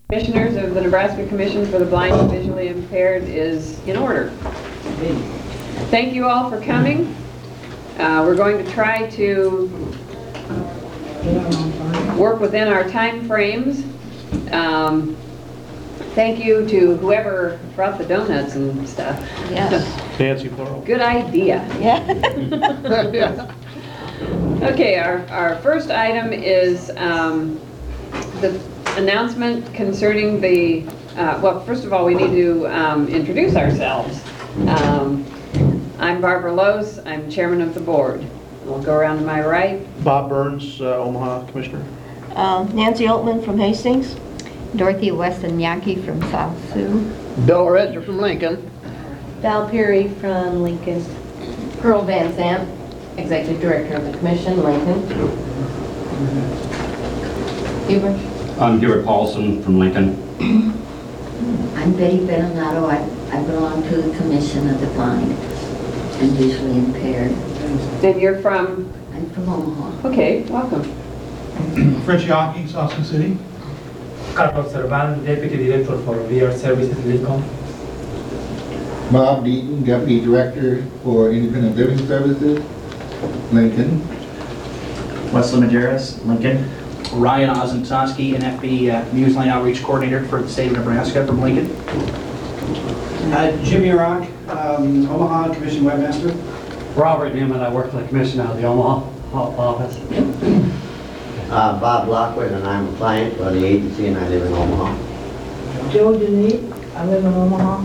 Commissioners of the Nebraska Commission for the Blind and Visually Impaired is in order. Thank you all for coming. We're going to try to work within our time frames. Thank you to whoever brought the donuts and stuff. Yes. Nancy Plural. Good idea. Yeah. Okay, our first item is the announcement concerning the, well, first of all, we need to introduce ourselves. I'm Barbara Lose. I'm chairman of the board. We'll go around to my right. Bob Burns, Omaha Commissioner. Nancy Altman from Hastings. Dorothy Weston-Yankee from South Sioux. Bill Redger from Lincoln. Val Perry from Lincoln. Pearl Van Zandt, Executive Director of the Commission, Lincoln. Hubert. I'm Hubert Paulson from Lincoln. I'm Betty Benato. I belong to the Commission of the Blind and Visually Impaired. Then you're from? I'm from Omaha. Okay, welcome. French Yockey, Austin City. Carlos Servan, Deputy Director for VR Services, Lincoln. Bob Deaton, Deputy Director for Independent Living Services, Lincoln. Wesley Majerus, Lincoln. Ryan Ozentowski, NFB Newsline Outreach Coordinator for the state of Nebraska from Lincoln. Jimmy Rock, Omaha Commission Webmaster. Robert Newman, I work for the Commission out of the Omaha office. Bob Lockwood, and I'm a client for the agency, and I live in Omaha. Joe Denise, I live in Omaha.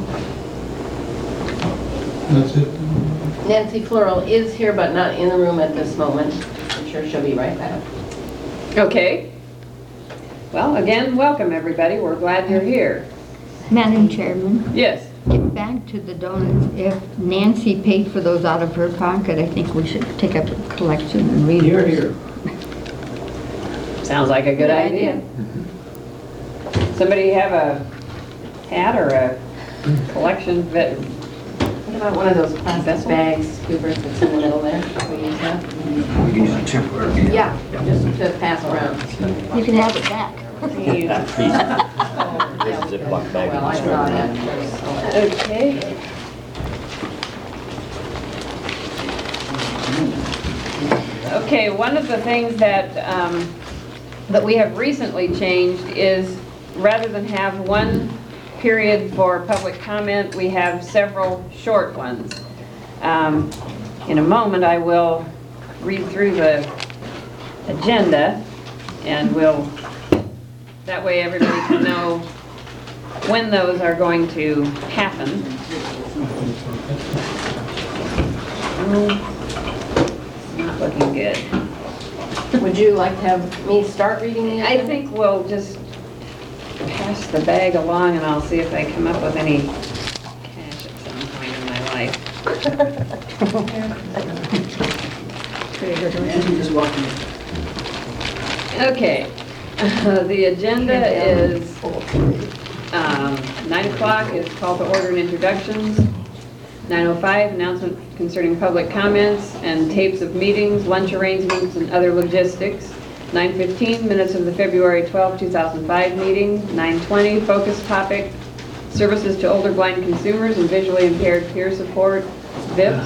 That's it. Nancy Floral is here but not in the room at this moment. I'm sure she'll be right back. Okay. Well, again, welcome everybody. We're glad you're here. Madam Chairman, Yes. getting back to the donuts, if Nancy paid for those out of her pocket, I think we should take up a collection and read Here, those. here. Sounds like a good idea. Somebody have a hat or a collection that? What about one of those plastic bags, Hubert, that's in the middle there? We use that? We use a temporary. Yeah, just to pass around. You can have it back. Ziploc bag. Well, I saw that. Okay. Okay, one of the things that that we have recently changed is rather than have one period for public comment, we have several short ones. In a moment, I will read through the agenda, and that way everybody can know when those are going to happen. Not looking good. Would you like to have me start reading the I think we'll just pass the bag along and I'll see if I come up with any cash at some point in my life. Just walking. Okay, the agenda is 9 o'clock is call to order and introductions. 9:05, announcement concerning public comments and tapes of meetings, lunch arrangements, and other logistics. 9:15, minutes of the February 12, 2005 meeting. 9:20, focus topic, services to older blind consumers and visually impaired peer support, VIPS.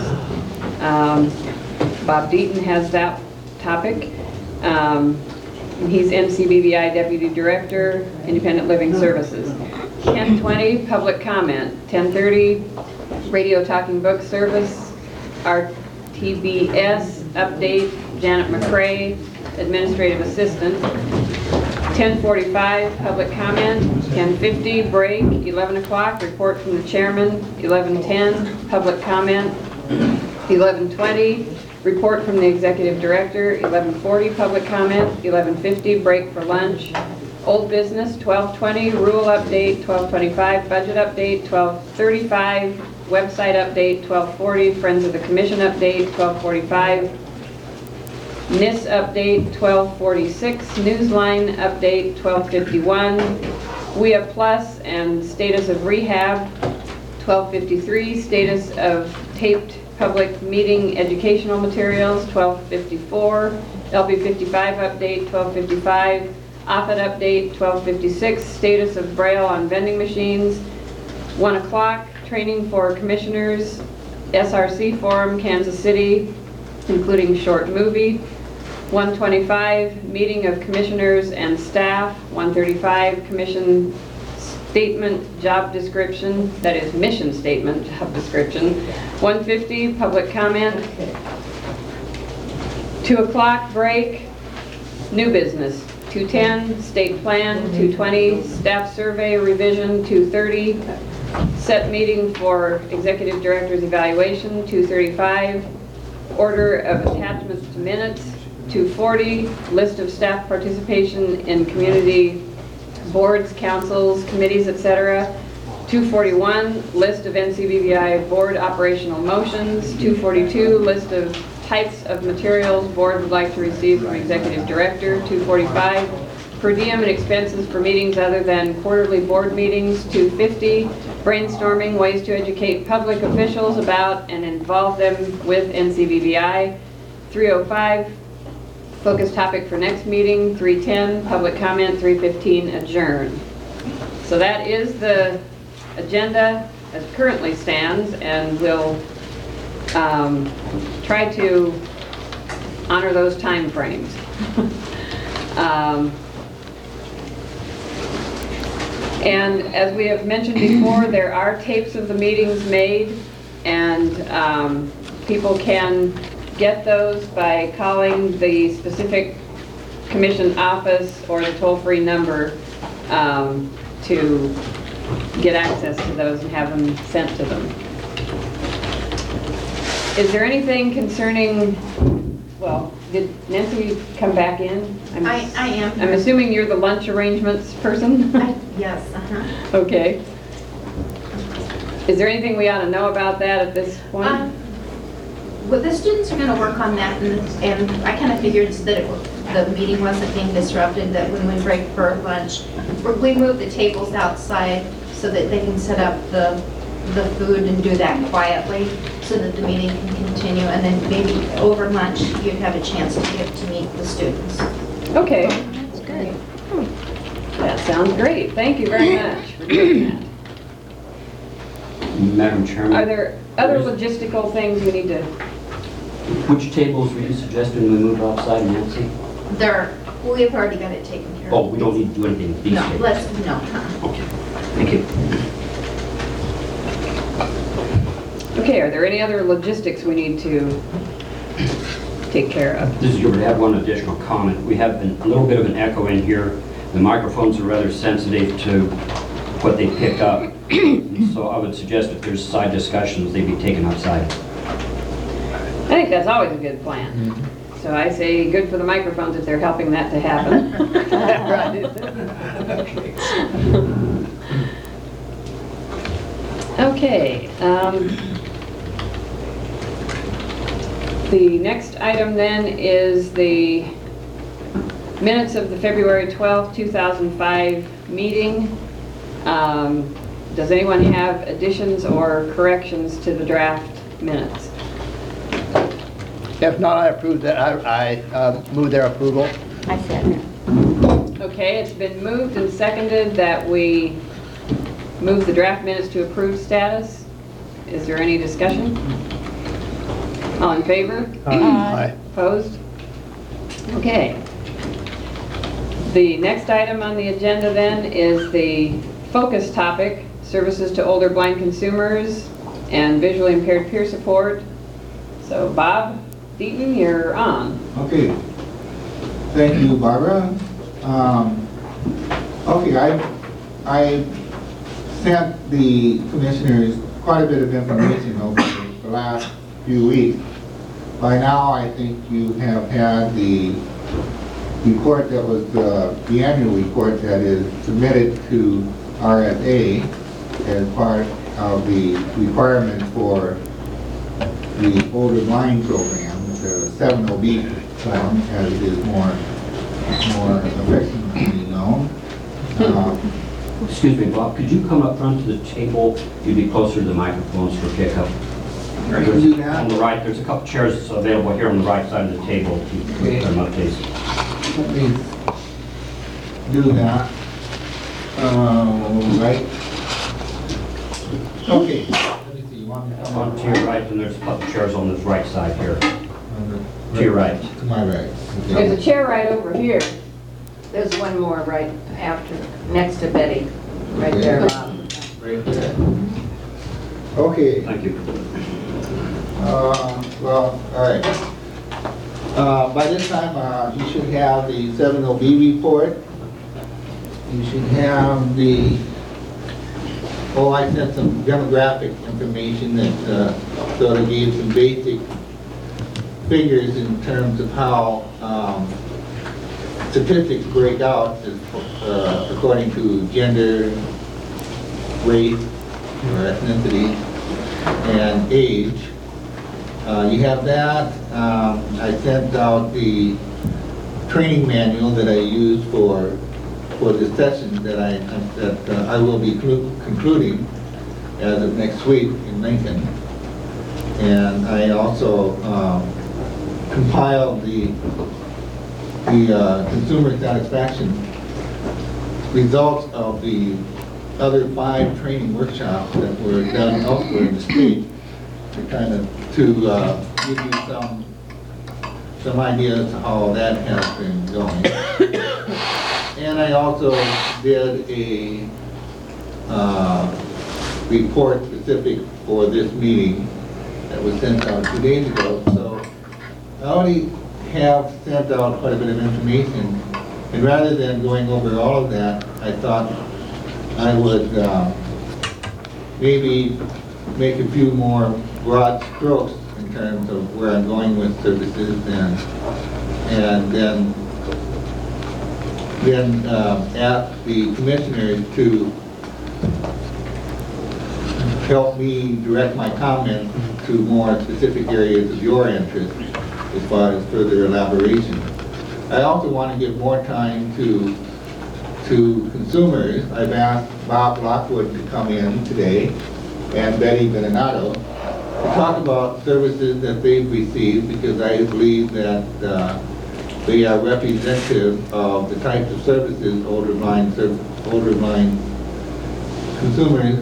Bob Deaton has that topic. He's NCBVI Deputy Director, Independent Living Services. 10:20, public comment. 10:30, Radio Talking Book Service, RTBS update, Janet McCrae, Administrative Assistant. 10:45, public comment. 10:50, break. 11 o'clock, report from the chairman. 11:10, public comment. 11:20, report from the executive director. 11:40, public comment. 11:50, break for lunch. Old business, 12:20, rule update. 12:25, budget update. 12:35, website update. 12:40, Friends of the Commission update. 12:45, NIS update. 12:46, Newsline update. 12:51, WIA Plus and status of rehab. 12:53, status of taped public meeting educational materials. 12:54, LB 55 update. 12:55, Offutt update, 12:56, status of Braille on vending machines. 1 o'clock, training for commissioners, SRC Forum, Kansas City, including short movie. 1:25, meeting of commissioners and staff. 1:35, commission statement, job description, that is mission statement, job description. 1:50, public comment. 2 o'clock, break, new business. 2:10, state plan. 2:20, staff survey revision. 2:30, set meeting for executive director's evaluation. 2:35, order of attachments to minutes. 2:40, list of staff participation in community boards, councils, committees, etc. 2:41, list of NCBVI board operational motions. 2:42, list of types of materials board would like to receive from executive director. 2:45, per diem and expenses for meetings other than quarterly board meetings. 2:50, brainstorming ways to educate public officials about and involve them with NCBVI. 3:05, focus topic for next meeting. 3:10, public comment. 3:15, adjourn. So that is the agenda as it currently stands, and we'll try to honor those time frames. And as we have mentioned before, there are tapes of the meetings made, and people can get those by calling the specific commission office or the toll-free number to get access to those and have them sent to them. Is there anything concerning, well, did Nancy come back in? I am. I'm assuming you're the lunch arrangements person? Yes, Okay. Is there anything we ought to know about that at this point? Well, the students are going to work on that, and I kind of figured that the meeting wasn't being disrupted, that when we break for lunch, we move the tables outside so that they can set up the food and do that quietly so that the meeting can continue, and then maybe over lunch you'd have a chance to get to meet the students. Okay. That's good. That sounds great. Thank you very much for doing that. Madam Chairman. Are there other logistical things we need to? Which tables were you suggesting we move outside, Nancy? We've already got it taken care of. Oh, we don't need to do anything with these No, tables? no. Okay, thank you. Okay, are there any other logistics we need to take care of? This is Gilbert. I have one additional comment. We have a little bit of an echo in here. The microphones are rather sensitive to what they pick up. So I would suggest if there's side discussions, they be taken outside. I think that's always a good plan. So I say good for the microphones if they're helping that to happen. Okay. The next item then is the minutes of the February 12th, 2005 meeting. Does anyone have additions or corrections to the draft minutes? If not, I approve that, I move their approval. I second. Okay, it's been moved and seconded that we move the draft minutes to approved status. Is there any discussion? All in favor? Aye. Opposed? Okay. The next item on the agenda then is the focus topic, services to older blind consumers and visually impaired peer support. So Bob Deaton, you're on. Okay. Thank you, Barbara. Okay, I sent the commissioners quite a bit of information over the last few weeks. By now, I think you have had the report that was the annual report that is submitted to RFA as part of the requirement for the older blind program, the 7OB form, as it is more affectionately known. Excuse me, Bob, could you come up front to the table? You'd be closer to the microphones for pickup. Can you do that? On the right, there's a couple chairs available here on the right side of the table. If you put them up, please. Let me do that. Right? Okay. Let me see, you want me to come On to your right, and there's a couple chairs on this right side here. To your right. To my right. There's a chair right over here. There's one more right after, next to Betty, right there, Bob. Right there. Okay. Thank you. Well, all right. By this time, you should have the 7OB report. You should have the, I sent some demographic information that sort of gave some basic figures in terms of how statistics break out according to gender, race, or ethnicity, and age. You have that. I sent out the training manual that I use for the session that I will be concluding as of next week in Lincoln. And I also compiled the consumer satisfaction results of the other 5 training workshops that were done elsewhere in the state to kind of give you some ideas of how that has been going. And I also did a report specific for this meeting that was sent out 2 days ago. So I already have sent out quite a bit of information, and rather than going over all of that, I thought I would maybe make a few more broad strokes in terms of where I'm going with services, and then ask the commissioners to help me direct my comments to more specific areas of your interest as far as further elaboration. I also want to give more time to consumers. I've asked Bob Lockwood to come in today and Betty Benato to talk about services that they've received, because I believe that they are representative of the types of services older blind consumers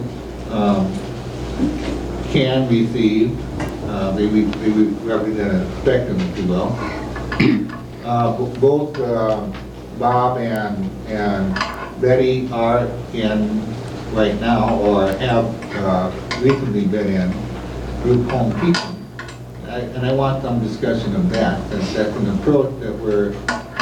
can receive. They represent a spectrum, if you will. Both Bob and Betty are in right now, or have recently been in group home teaching. And I want some discussion of that, since that's an approach that we're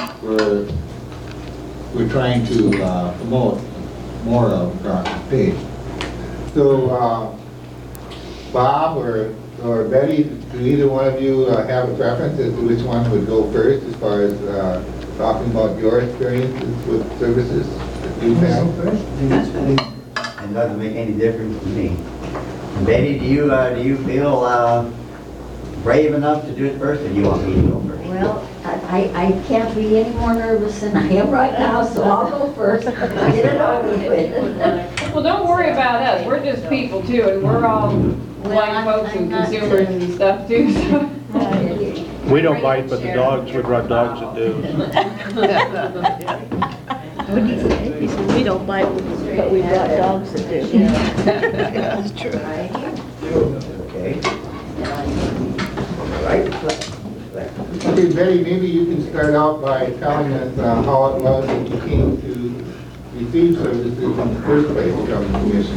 trying to promote more of across the state. So, Bob or Betty, do either one of you have a preference as to which one would go first as far as talking about your experiences with services that you've had? It doesn't make any difference to me. And Betty, do you feel brave enough to do it first, or do you want me to go first? Well, I can't be any more nervous than I am right now, so I'll go first. Get it over with. Well, don't worry about us. We're just people too, and we're all blind folks and consumers and stuff too. So. We don't bite, but the dogs would run dogs that do. What did he say? He said, we don't bite, but we've got dogs that do. That's true. Okay. All right. Okay, Betty, maybe you can start out by telling us how it was that you came to receive services in the first place from the commission.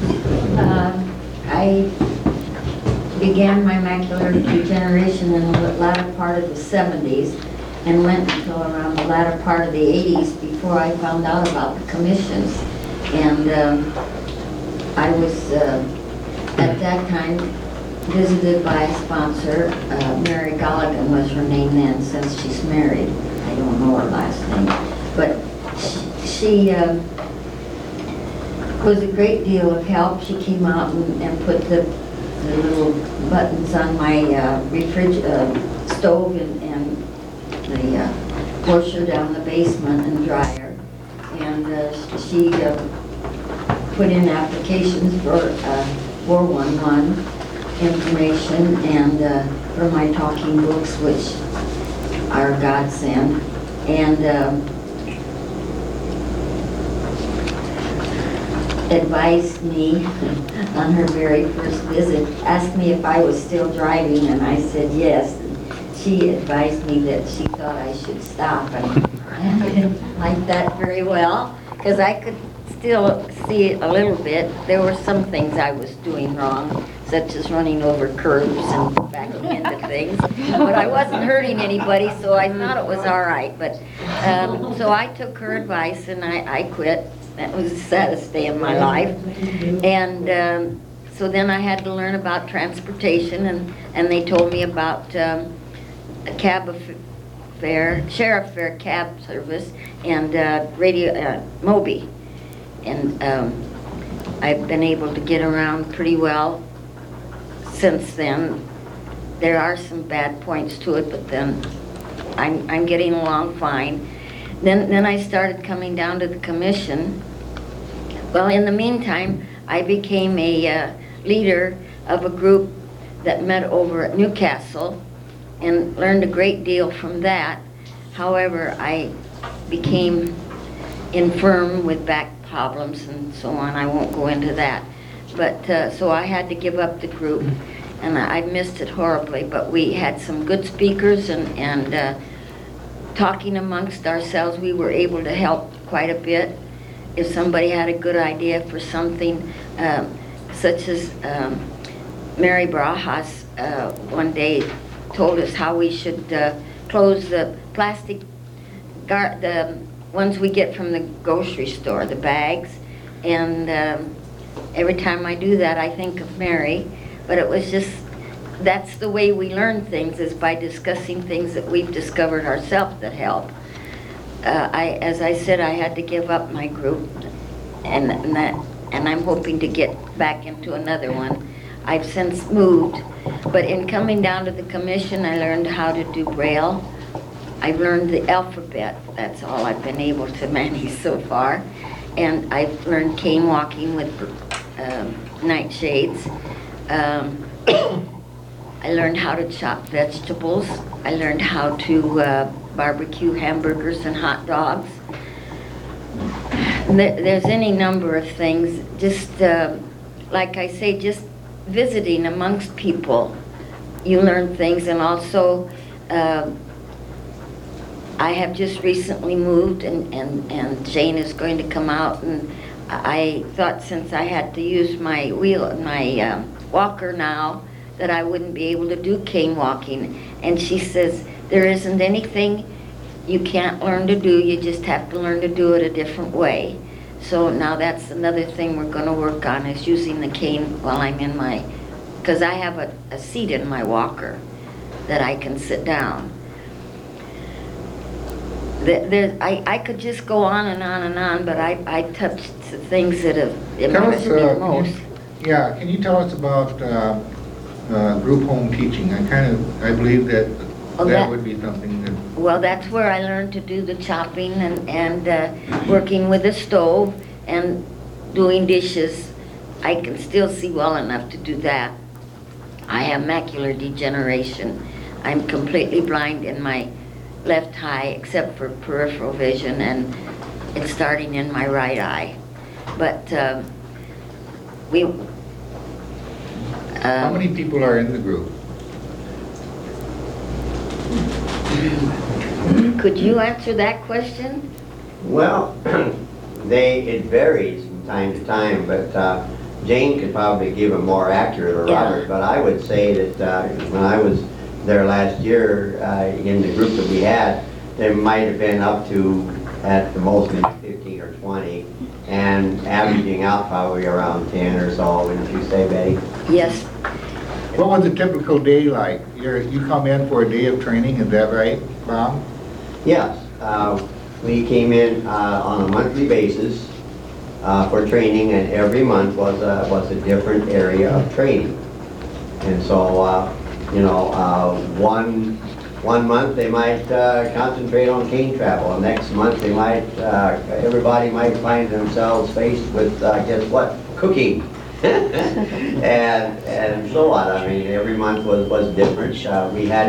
I began my macular degeneration in the latter part of the 70s and went until around the latter part of the 80s before I found out about the commissions. And I was, at that time, visited by a sponsor. Mary Galligan was her name then, since she's married. I don't know her last name. But she was a great deal of help. She came out and put the little buttons on my stove and the washer down the basement and dryer. And she put in applications for 411 information and for my talking books, which are a godsend. And advised me on her very first visit, asked me if I was still driving, and I said yes. She advised me that she thought I should stop, and I didn't like that very well, because I could still see it a little bit. There were some things I was doing wrong, such as running over curbs and backing into things, but I wasn't hurting anybody, so I thought it was all right. But so I took her advice and I quit. That was the saddest day of my life. And so then I had to learn about transportation, and they told me about a cab fare, sheriff fare cab service, and Moby. And I've been able to get around pretty well since then. There are some bad points to it, but then I'm getting along fine. Then I started coming down to the commission. Well, in the meantime, I became a leader of a group that met over at Newcastle and learned a great deal from that. However, I became infirm with back problems and so on. I won't go into that. But so I had to give up the group, and I missed it horribly. But we had some good speakers, and talking amongst ourselves, we were able to help quite a bit. If somebody had a good idea for something, such as Mary Barajas one day told us how we should close the plastic, the ones we get from the grocery store, the bags. And every time I do that, I think of Mary. But it was just, that's the way we learn things, is by discussing things that we've discovered ourselves that help. As I said, I had to give up my group, and I'm hoping to get back into another one. I've since moved, but in coming down to the commission, I learned how to do Braille. I've learned the alphabet. That's all I've been able to manage so far. And I've learned cane walking with nightshades. I learned how to chop vegetables. I learned how to barbecue hamburgers and hot dogs. There's any number of things. Just like I say, just visiting amongst people, you learn things. And also, I have just recently moved, and Jane is going to come out, and I thought since I had to use my walker now, that I wouldn't be able to do cane walking. And she says, there isn't anything you can't learn to do, you just have to learn to do it a different way. So now that's another thing we're going to work on, is using the cane while I'm in my, because I have a seat in my walker that I can sit down. I could just go on and on and on, but I touched the things that have impressed me most. Yeah, can you tell us about group home teaching? I believe that that would be something that... Well, that's where I learned to do the chopping and working with the stove and doing dishes. I can still see well enough to do that. I have macular degeneration. I'm completely blind in my left eye except for peripheral vision, and it's starting in my right eye. But how many people are in the group? Could you answer that question? Well, it varies from time to time, but Jane could probably give a more accurate, or Robert, but I would say that when I was there last year in the group that we had, there might have been up to, at the most, maybe 15 or 20, and averaging out probably around 10 or so, wouldn't you say, Betty? Yes. What was a typical day like? You come in for a day of training, is that right, Bob? Yes. We came in on a monthly basis for training, and every month was a different area of training. And so, you know, one month they might concentrate on cane travel. Next month they might, everybody might find themselves faced with, guess what, cooking. and so on. I mean, every month was different. We had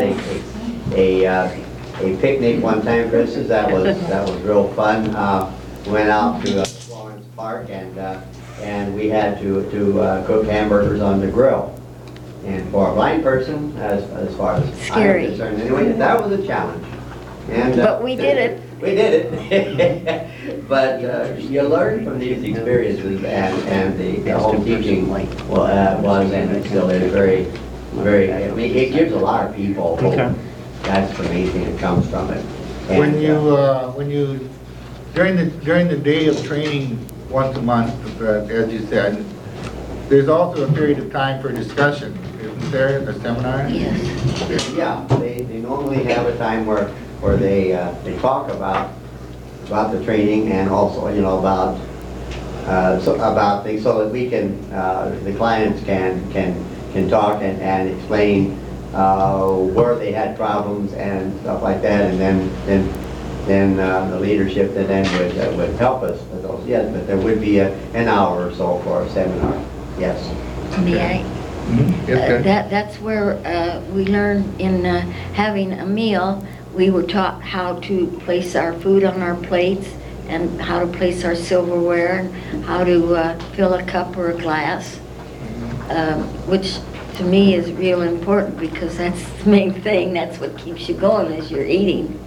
a picnic one time, for instance. That was real fun. Went out to Florence park, and we had to cook hamburgers on the grill. And for a blind person, as far as I'm Scary. concerned, anyway, that was a challenge. And, But we did it. We did it. But you learn from these experiences, and the home teaching was and it still is very, I mean, it gives a lot of people hope. Okay. That's the main thing that comes from it. When And, you, during the day of training once a month, as you said, there's also a period of time for discussion, isn't there, in the seminar? Yes. yeah, they normally have a time where they talk about the training and also, you know, about things so that we can, the clients can talk and explain where they had problems and stuff like that, and then the leadership then would help us with those. Yes, but there would be an hour or so for a seminar. Yes. May I? Yes, good. That's where we learned in having a meal, we were taught how to place our food on our plates and how to place our silverware and how to fill a cup or a glass, which to me is real important because that's the main thing. That's what keeps you going as you're eating.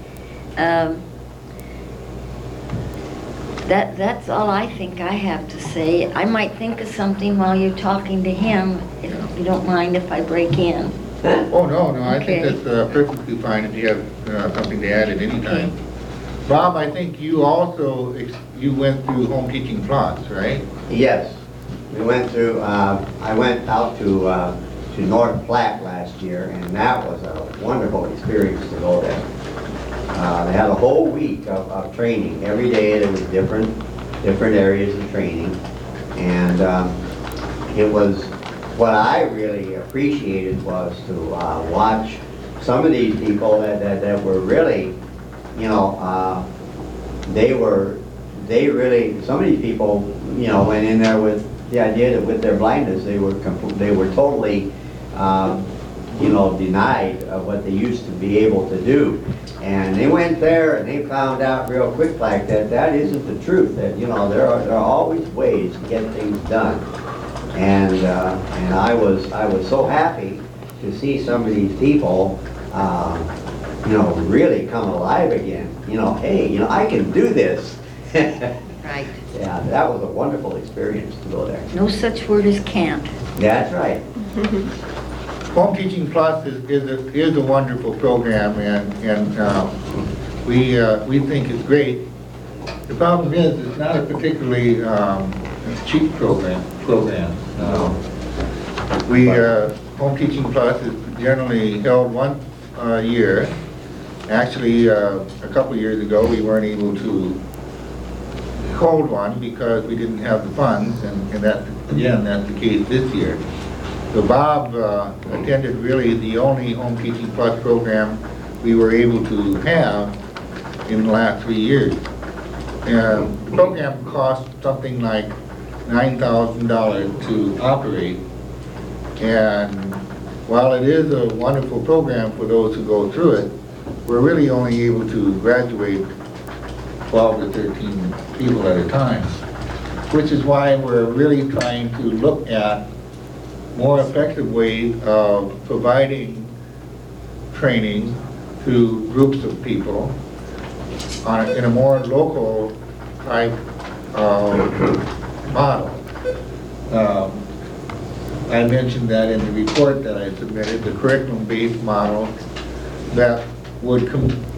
That's all I think I have to say. I might think of something while you're talking to him, if you don't mind if I break in. Oh, no, I think Okay. that's perfectly fine if you have something to add at any time. Bob, I think you also, you went through Home Teaching Plus, right? Yes, we went through. I went out to North Platte last year, and that was a wonderful experience to go there. They had a whole week of training. Every day there was different areas of training, and it was, what I really appreciated was to watch some of these people that were really, you know, they really, some of these people, you know, went in there with the idea that with their blindness they were totally, you know, denied of what they used to be able to do. And they went there and they found out real quick like that isn't the truth, that, you know, there are always ways to get things done. And I was so happy to see some of these people, you know, really come alive again. You know, hey, you know, I can do this. Right. Yeah, that was a wonderful experience to go there. No such word as can't. That's right. Home Teaching Plus is a wonderful program, and we think it's great. The problem is, it's not a particularly cheap program. Home Teaching Plus is generally held once a year. Actually, a couple years ago, we weren't able to hold one because we didn't have the funds, and that's the case this year. So Bob attended really the only Home Teaching Plus program we were able to have in the last 3 years. The program cost something like $9,000 to operate, and while it is a wonderful program for those who go through it, we're really only able to graduate 12 to 13 people at a time, which is why we're really trying to look at more effective ways of providing training to groups of people in a more local type model. I mentioned that in the report that I submitted, the curriculum-based model that would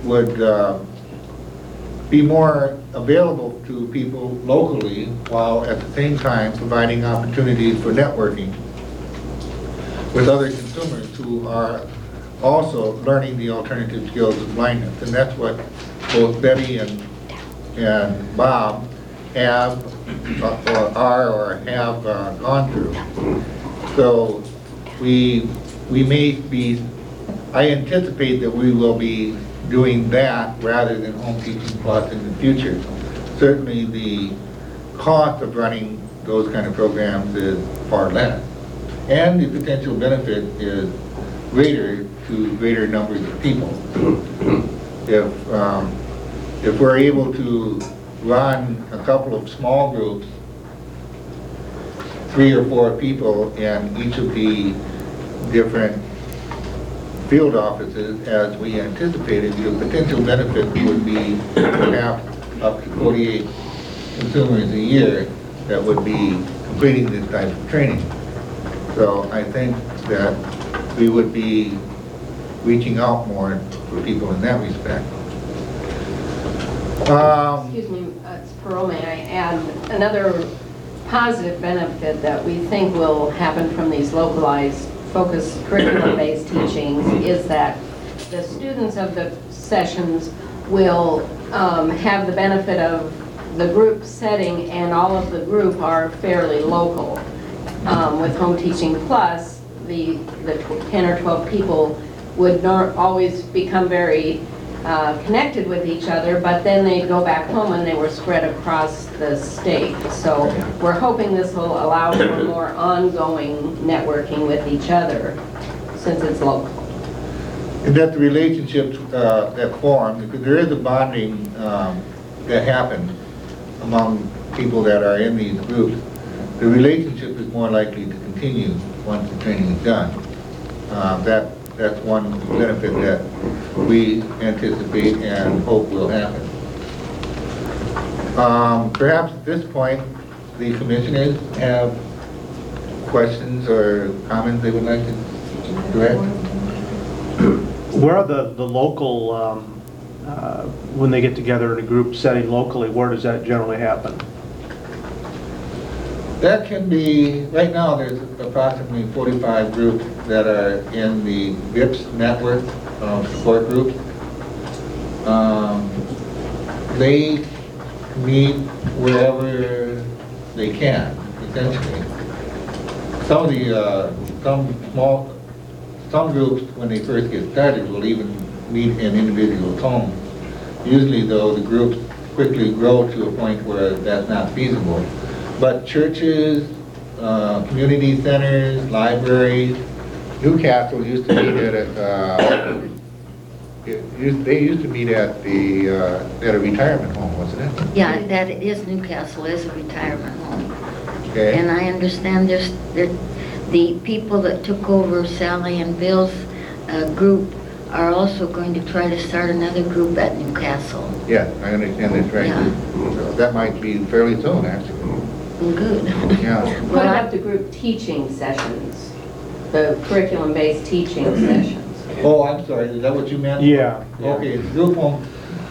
be more available to people locally, while at the same time providing opportunities for networking with other consumers who are also learning the alternative skills of blindness. And that's what both Betty and Bob have have gone through. So we may be, I anticipate that we will be doing that rather than Home Teaching Plus in the future. Certainly the cost of running those kind of programs is far less, and the potential benefit is greater to greater numbers of people. If we're able to run a couple of small groups, 3 or 4 people in each of the different field offices as we anticipated, the potential benefit would be perhaps up to 48 consumers a year that would be completing this type of training. So I think that we would be reaching out more for people in that respect. Excuse me, it's Pearl, may I add, another positive benefit that we think will happen from these localized, focused curriculum-based teachings is that the students of the sessions will have the benefit of the group setting, and all of the group are fairly local. With Home Teaching Plus, the 10 or 12 people would not always become very connected with each other, but then they'd go back home and they were spread across the state. So we're hoping this will allow for more ongoing networking with each other since it's local. And that the relationships that form, because there is a bonding that happens among people that are in these groups, the relationship is more likely to continue once the training is done. That's one benefit that we anticipate and hope will happen. Perhaps at this point, the commissioners have questions or comments they would like to direct? Where are the local, when they get together in a group setting locally, where does that generally happen? That can be, right now there's approximately 45 groups that are in the VIPS network support groups. They meet wherever they can, essentially. Some groups, when they first get started, will even meet in individual homes. Usually though, the groups quickly grow to a point where that's not feasible. But churches, community centers, libraries, Newcastle used to meet they used to meet at a retirement home, wasn't it? Yeah, that is, Newcastle is a retirement home. Okay. And I understand there's the people that took over Sally and Bill's group are also going to try to start another group at Newcastle. Yeah, I understand that's right. Yeah. So that might be fairly soon, actually. Good. Yeah. What about the group teaching sessions? The curriculum-based teaching sessions? Oh, I'm sorry, is that what you meant? Yeah. Okay, group home.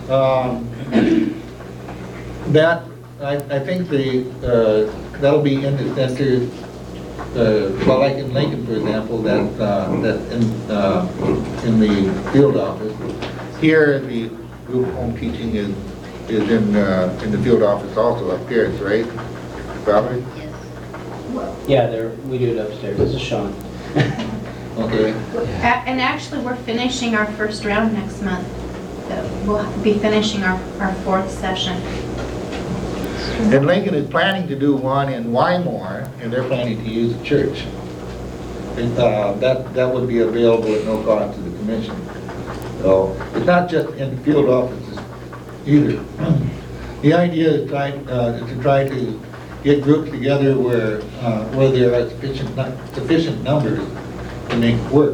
That, I think that'll be in the center, well, like in Lincoln, for example, that's in the field office. Here, the group home teaching is in the field office also upstairs, right? Robert? Yeah, we do it upstairs. This is Sean. Okay. And actually, we're finishing our first round next month. We'll be finishing our 4th session. And Lincoln is planning to do one in Wymore, and they're planning to use a church. And, that would be available at no cost to the commission. So it's not just in the field offices either. The idea is to try to get groups together where there are sufficient numbers to make it work.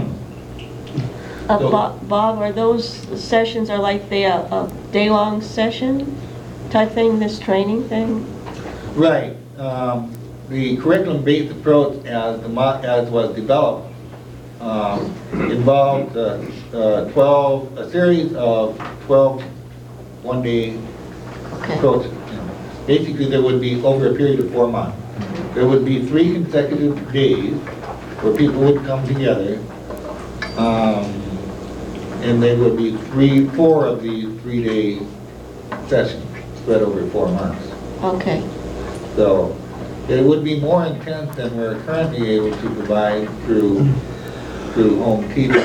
Bob, are those sessions are like a day-long session type thing, this training thing? Right. The curriculum-based approach as was developed involved a series of 12 one-day approaches. Basically, there would be, over a period of 4 months, there would be 3 consecutive days where people would come together, and there would be 4 of these 3-day sessions spread over 4 months. Okay. So it would be more intense than we're currently able to provide through home teaching.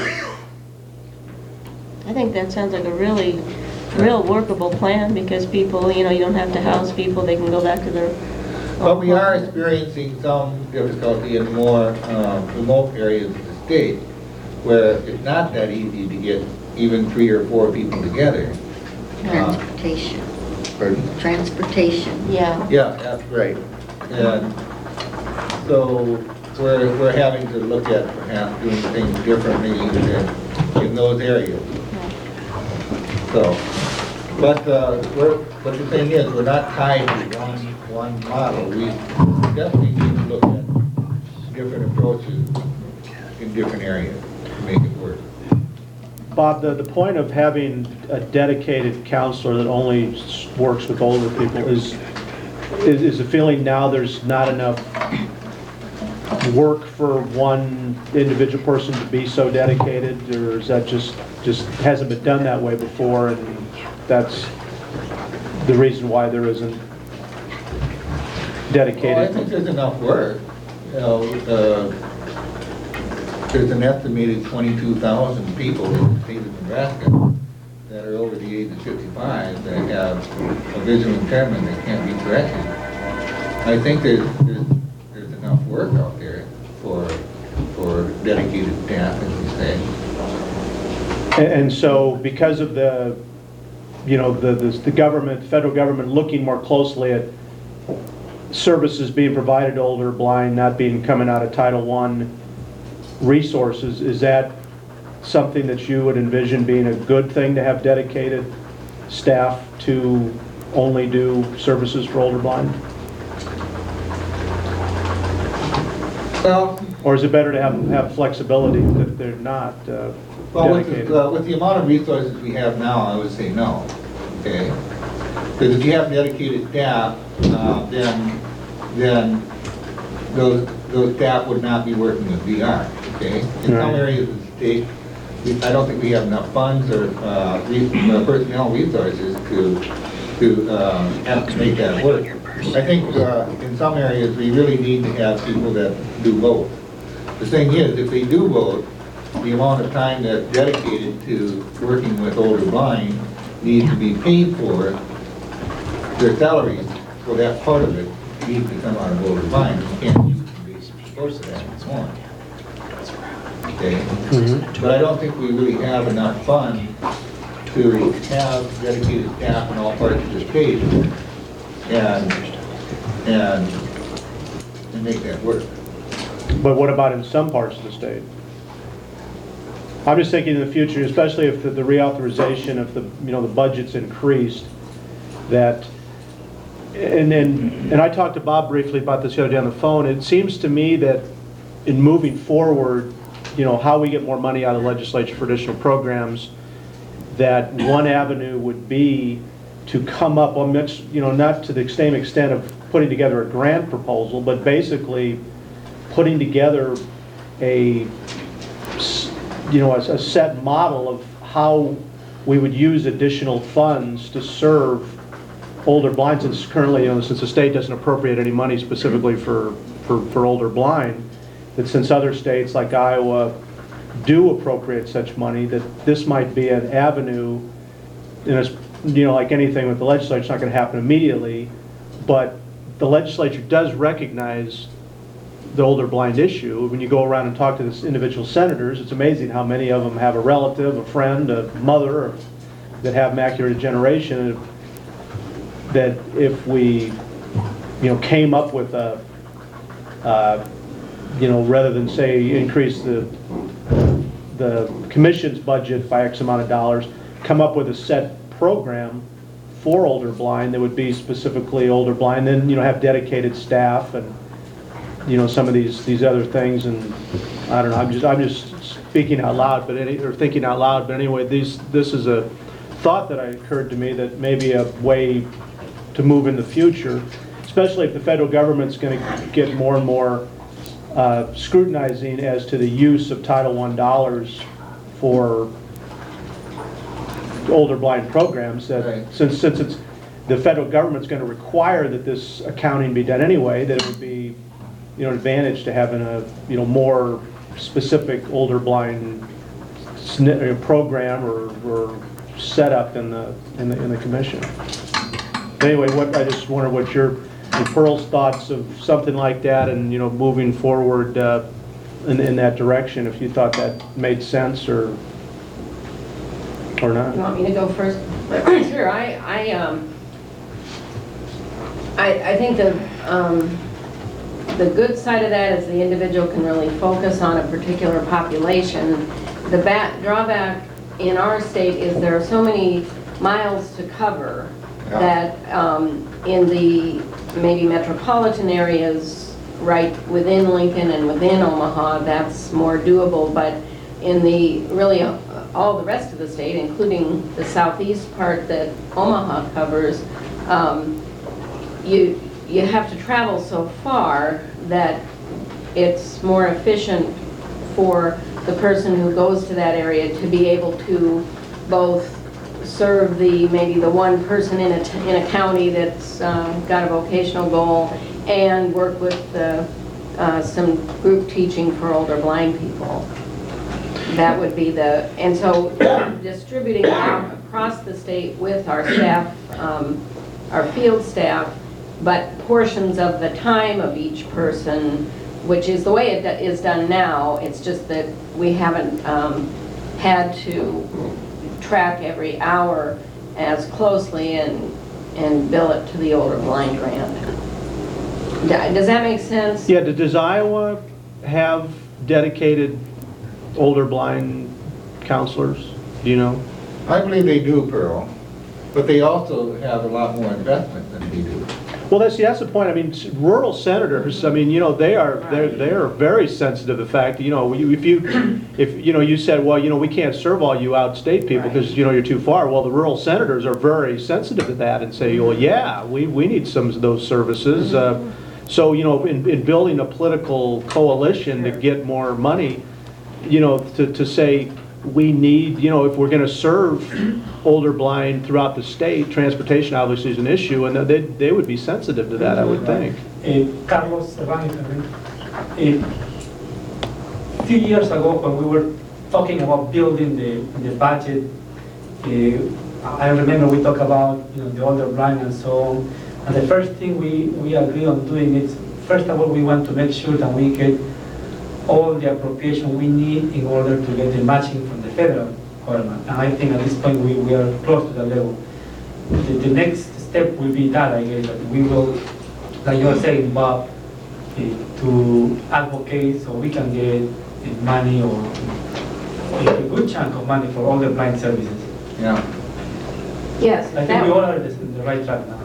I think that sounds like a real workable plan, because people, you don't have to house people, they can go back to their... But we are experiencing some difficulty in more remote areas of the state where it's not that easy to get even 3 or 4 people together. Transportation. Pardon? Transportation. Yeah. Yeah, that's right. And so we're having to look at perhaps doing things differently in those areas. So, but the thing is, we're not tied to one model. We definitely need to look at different approaches in different areas to make it work. Bob, the point of having a dedicated counselor that only works with older people is the feeling now there's not enough work for one individual person to be so dedicated, or is that just hasn't been done that way before, and that's the reason why there isn't dedicated? Well, I think there's enough work. You know, there's an estimated 22,000 people in the state of Nebraska that are over the age of 55 that have a visual impairment that can't be corrected. I think there's enough work out there for dedicated staff, as we say. And so because of the government, federal government looking more closely at services being provided to older blind, not being coming out of Title I resources, is that something that you would envision being a good thing, to have dedicated staff to only do services for older blind? Well, or is it better to have flexibility that they're not dedicated? With the amount of resources we have now, I would say no. Okay, because if you have dedicated staff, then those staff would not be working with VR. Okay, in some areas of the state, I don't think we have enough funds or personnel resources to have to make that work. I think in some areas we really need to have people that do both. The thing is, if they do both, the amount of time that's dedicated to working with older blind needs to be paid for. Their salaries for that part of it needs to come out of older blind. You can't use the basic course of that and so on. Okay, but I don't think we really have enough funds to have dedicated staff in all parts of the state and make that work. But what about in some parts of the state? I'm just thinking in the future, especially if the reauthorization of the budget's increased, that, and I talked to Bob briefly about this the other day on the phone. It seems to me that in moving forward, how we get more money out of the legislature for additional programs, that one avenue would be to come up, not to the same extent of putting together a grant proposal, but basically putting together a set model of how we would use additional funds to serve older blind, since currently, since the state doesn't appropriate any money specifically for older blind, that since other states like Iowa do appropriate such money, that this might be an avenue, and it's, like anything with the legislature, it's not going to happen immediately, but the legislature does recognize the older blind issue. When you go around and talk to the individual senators, it's amazing how many of them have a relative, a friend, a mother that have macular degeneration. That if we, came up with a, rather than say increase the commission's budget by X amount of dollars, come up with a set program for older blind that would be specifically older blind, then have dedicated staff and some of these other things. And I don't know, I'm just speaking out loud, or thinking out loud. But anyway, this is a thought that occurred to me, that maybe a way to move in the future, especially if the federal government's going to get more and more scrutinizing as to the use of Title I dollars for older blind programs. That right. Since it's the federal government's going to require that this accounting be done anyway, that it would be an advantage to having a more specific older blind program or setup in the commission. Anyway, I just wonder what your Pearl's thoughts of something like that, and moving forward in that direction, if you thought that made sense or not. You want me to go first? Sure. I think the good side of that is the individual can really focus on a particular population. The drawback in our state is there are so many miles to cover that in the maybe metropolitan areas right within Lincoln and within Omaha, that's more doable, but in the really all the rest of the state, including the southeast part that Omaha covers, you have to travel so far that it's more efficient for the person who goes to that area to be able to both serve maybe the one person in a county that's got a vocational goal and work with some group teaching for older blind people. That would be and so distributing it out across the state with our staff, our field staff, but portions of the time of each person, which is the way it is done now. It's just that we haven't had to track every hour as closely and bill it to the older blind grant. Does that make sense? Yeah, does Iowa have dedicated older blind counselors? Do you know? I believe they do, Pearl, but they also have a lot more investment than we do. Well, that's the point. I mean, rural senators, I mean, you know, they are very sensitive to the fact that, you know, if you know, you said, well, you know, we can't serve all you outstate people because, you know, you're too far. Well, the rural senators are very sensitive to that and say, well, yeah, we need some of those services. So, you know, in building a political coalition to get more money, you know, to say we need, you know, if we're going to serve older blind throughout the state, transportation obviously is an issue, and they would be sensitive to that, I would think. Carlos Serrano, a few years ago when we were talking about building the budget, I remember we talked about, you know, the older blind and so on. And the first thing we agreed on doing is, first of all, we want to make sure that we get all the appropriation we need in order to get the matching from the federal government. And I think at this point we are close to that level. The next step will be that, I guess, that we will, like you were saying, Bob, to advocate so we can get money or a good chunk of money for all the blind services. Yeah. Yes. I think we all are in the right track now.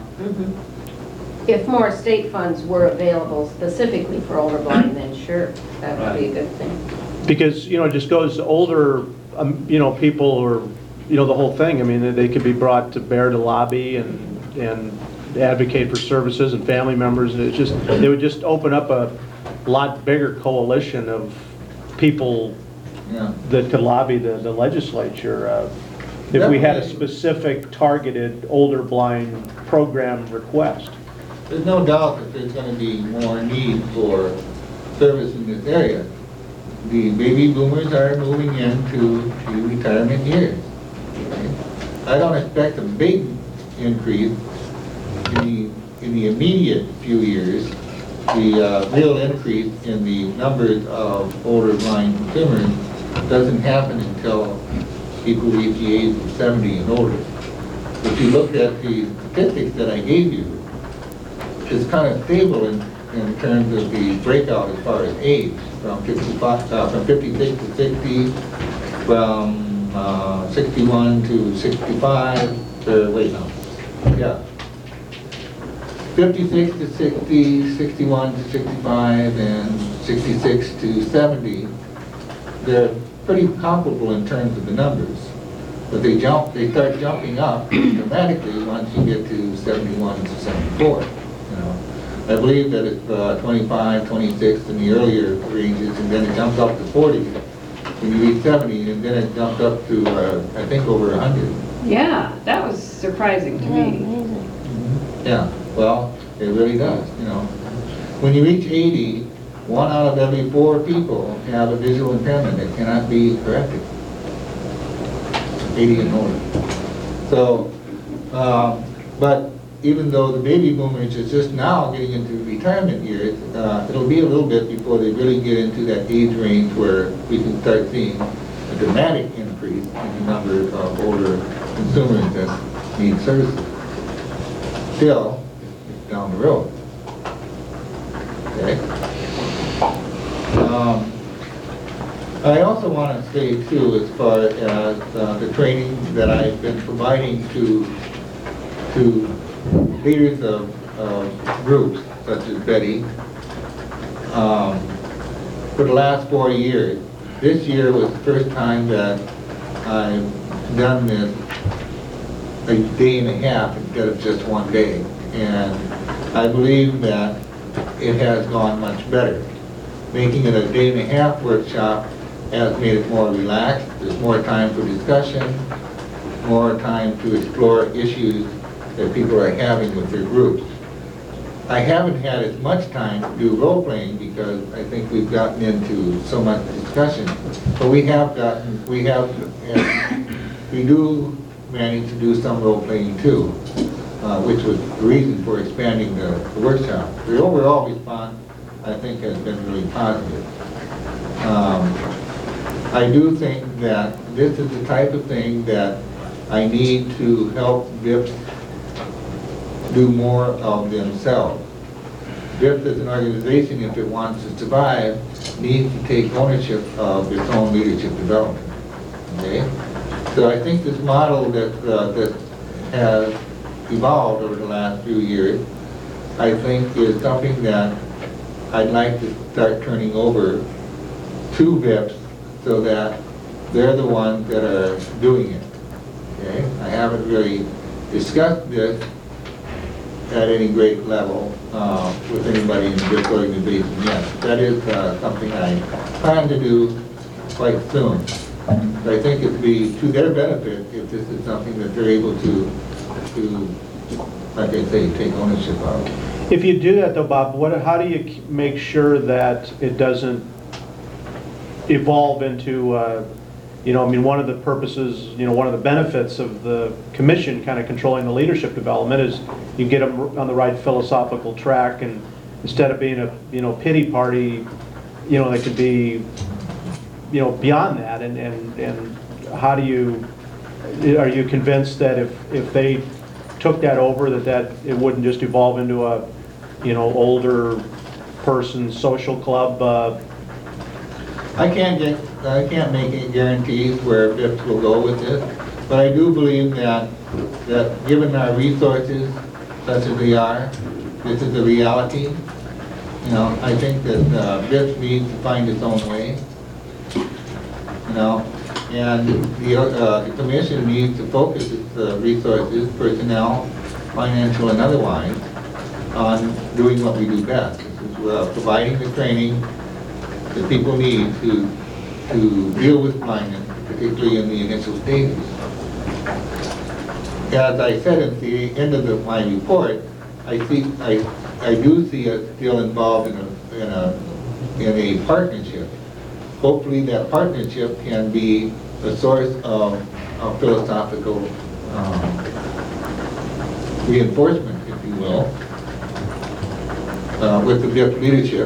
If more state funds were available specifically for older blind, then sure, that would be a good thing. Because, you know, it just goes older, you know, people or, you know, the whole thing. I mean, they could be brought to bear to lobby and advocate for services and family members. And it's just, they would just open up a lot bigger coalition of people that could lobby the legislature. If we had a specific targeted older blind program request. There's no doubt that there's going to be more need for service in this area. The baby boomers are moving into retirement years. I don't expect a big increase in the immediate few years. The real increase in the numbers of older blind consumers doesn't happen until people reach the age of 70 and older. If you look at the statistics that I gave you, it's kind of stable in terms of the breakout as far as age, from 56 to 60, from 61 to 65, 56 to 60, 61 to 65, and 66 to 70. They're pretty comparable in terms of the numbers, but they start jumping up dramatically once you get to 71 to 74. I believe that it's 25, 26 in the earlier ranges, and then it jumps up to 40 when you reach 70, and then it jumps up to, I think, over 100. Yeah, that was surprising to me. Yeah, well, it really does, you know. When you reach 80, 1 out of every 4 people have a visual impairment that cannot be corrected. 80 and older. So, but even though the baby boomers is just now getting into retirement years, it'll be a little bit before they really get into that age range where we can start seeing a dramatic increase in the number of older consumers that need services. Still, down the road. Okay? I also want to say too, as far as the training that I've been providing to leaders of groups such as Betty, for the last 4 years. This year was the first time that I've done this a day and a half instead of just 1 day. And I believe that it has gone much better. Making it a day and a half workshop has made it more relaxed. There's more time for discussion, more time to explore issues that people are having with their groups. I haven't had as much time to do role-playing because I think we've gotten into so much discussion. But we do manage to do some role-playing too, which was the reason for expanding the workshop. The overall response, I think, has been really positive. I do think that this is the type of thing that I need to help VIPs do more of themselves. VIPs as an organization, if it wants to survive, needs to take ownership of its own leadership development. Okay? So I think this model that has evolved over the last few years, I think is something that I'd like to start turning over to VIPs so that they're the ones that are doing it. Okay? I haven't really discussed this at any great level with anybody in this organization yet. That is something I plan to do quite soon. But I think it would be to their benefit if this is something that they're able to like I say, take ownership of. If you do that though, Bob, how do you make sure that it doesn't evolve into, one of the purposes, one of the benefits of the commission kind of controlling the leadership development is you get them on the right philosophical track, and instead of being a, pity party, they could be, beyond that, and how do you, are you convinced that if they took that over, that it wouldn't just evolve into a, older person social club? I can't make any guarantees where VIPs will go with this, but I do believe that given our resources, such as they are, this is a reality. I think that VIPs needs to find its own way. And the commission needs to focus its resources, personnel, financial and otherwise, on doing what we do best, which is providing the training that people need to deal with blindness, particularly in the initial stages. As I said at the end of my report, I do see us still involved in a partnership. Hopefully that partnership can be a source of philosophical reinforcement, if you will, with the VIP leadership.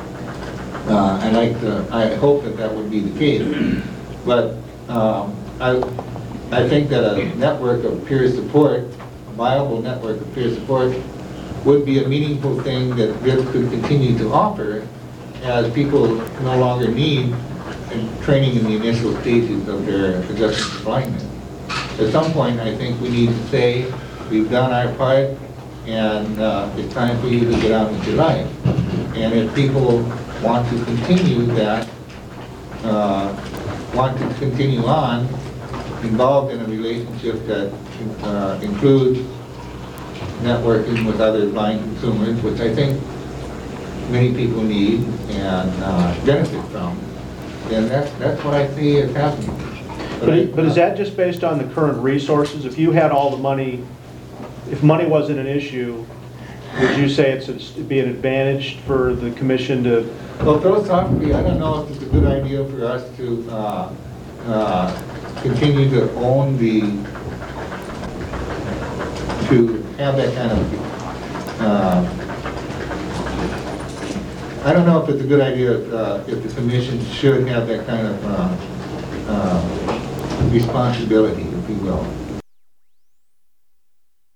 I hope that would be the case. But I think that a network of peer support, a viable network of peer support, would be a meaningful thing that VIP could continue to offer as people no longer need training in the initial stages of their adjustment to blindness. At some point, I think we need to say, we've done our part, and it's time for you to get on with your life. And if people want to continue that, on, involved in a relationship that includes networking with other blind consumers, which I think many people need and benefit from, then that's what I see as happening. But is that just based on the current resources? If you had all the money, if money wasn't an issue, would you say it'd be an advantage for the commission to? Well, philosophically, I don't know if it's a good idea for us to continue to own to have that kind of, I don't know if it's a good idea if the commission should have that kind of responsibility, if you will.